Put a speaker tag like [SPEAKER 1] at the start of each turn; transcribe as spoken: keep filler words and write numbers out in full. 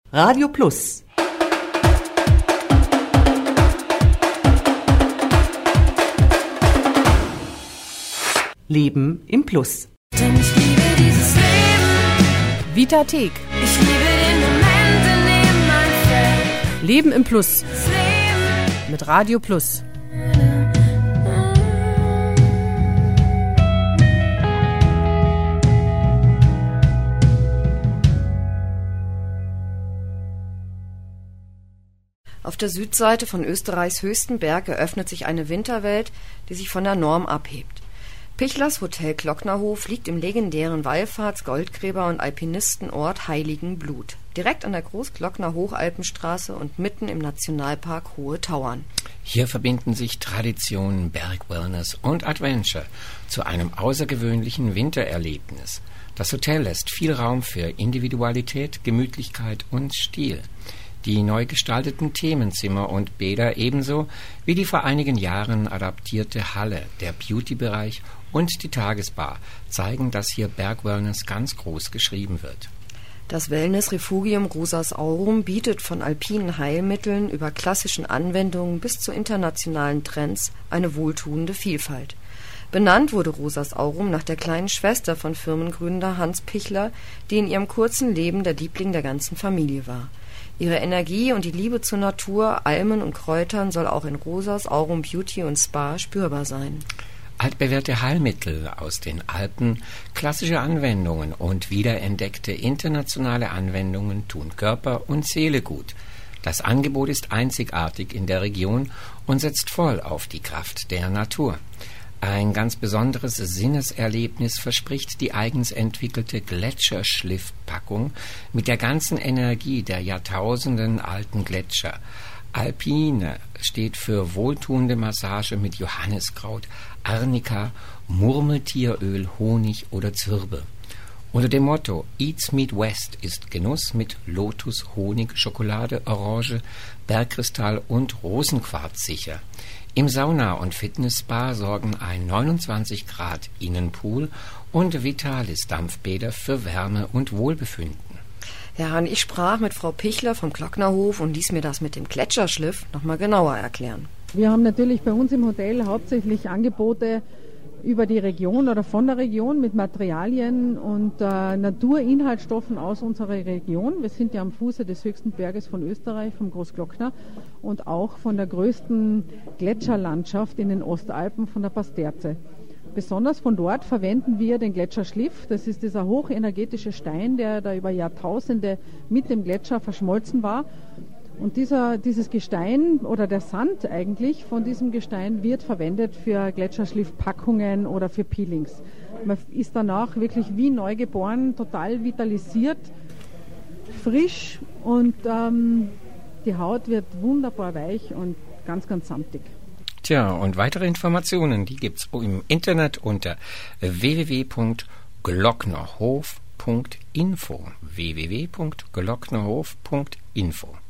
[SPEAKER 1] Radio Plus. Leben im Plus.
[SPEAKER 2] Denn ich liebe dieses Leben.
[SPEAKER 3] Vitathek.
[SPEAKER 2] Ich liebe den Moment, in dem man fällt.
[SPEAKER 3] Leben im Plus.
[SPEAKER 2] Das Leben.
[SPEAKER 3] Mit Radio Plus.
[SPEAKER 4] Auf der Südseite von Österreichs höchsten Berg eröffnet sich eine Winterwelt, die sich von der Norm abhebt. Pichlers Hotel Glocknerhof liegt im legendären Wallfahrts-, Goldgräber- und Alpinistenort Heiligenblut, direkt an der Großglockner Hochalpenstraße und mitten im Nationalpark Hohe Tauern.
[SPEAKER 5] Hier verbinden sich Tradition, Bergwellness und Adventure zu einem außergewöhnlichen Wintererlebnis. Das Hotel lässt viel Raum für Individualität, Gemütlichkeit und Stil. Die neu gestalteten Themenzimmer und Bäder ebenso wie die vor einigen Jahren adaptierte Halle, der Beauty-Bereich und die Tagesbar zeigen, dass hier Bergwellness ganz groß geschrieben wird.
[SPEAKER 4] Das Wellness-Refugium Rosas Aurum bietet von alpinen Heilmitteln über klassischen Anwendungen bis zu internationalen Trends eine wohltuende Vielfalt. Benannt wurde Rosas Aurum nach der kleinen Schwester von Firmengründer Hans Pichler, die in ihrem kurzen Leben der Liebling der ganzen Familie war. Ihre Energie und die Liebe zur Natur, Almen und Kräutern soll auch in Rosas Aurum Beauty und Spa spürbar sein.
[SPEAKER 5] Altbewährte Heilmittel aus den Alpen, klassische Anwendungen und wiederentdeckte internationale Anwendungen tun Körper und Seele gut. Das Angebot ist einzigartig in der Region und setzt voll auf die Kraft der Natur. Ein ganz besonderes Sinneserlebnis verspricht die eigens entwickelte Gletscherschliffpackung mit der ganzen Energie der Jahrtausenden alten Gletscher. Alpine steht für wohltuende Massage mit Johanniskraut, Arnika, Murmeltieröl, Honig oder Zirbe. Unter dem Motto Eats Meet West ist Genuss mit Lotus, Honig, Schokolade, Orange, Bergkristall und Rosenquarz sicher. Im Sauna- und Fitnessspa sorgen ein neunundzwanzig Grad Innenpool und Vitalis-Dampfbäder für Wärme und Wohlbefinden.
[SPEAKER 4] Ja, und ich sprach mit Frau Pichler vom Glocknerhof und ließ mir das mit dem Gletscherschliff nochmal genauer erklären.
[SPEAKER 6] Wir haben natürlich bei uns im Hotel hauptsächlich Angebote über die Region oder von der Region mit Materialien und äh, Naturinhaltsstoffen aus unserer Region. Wir sind ja am Fuße des höchsten Berges von Österreich, vom Großglockner, und auch von der größten Gletscherlandschaft in den Ostalpen, von der Pasterze. Besonders von dort verwenden wir den Gletscherschliff. Das ist dieser hochenergetische Stein, der da über Jahrtausende mit dem Gletscher verschmolzen war. Und dieser, dieses Gestein oder der Sand eigentlich von diesem Gestein wird verwendet für Gletscherschliffpackungen oder für Peelings. Man ist danach wirklich wie neugeboren, total vitalisiert, frisch und ähm, die Haut wird wunderbar weich und ganz, ganz samtig.
[SPEAKER 5] Tja, und weitere Informationen, die gibt's im Internet unter w w w punkt glocknerhof punkt info w w w punkt glocknerhof punkt info.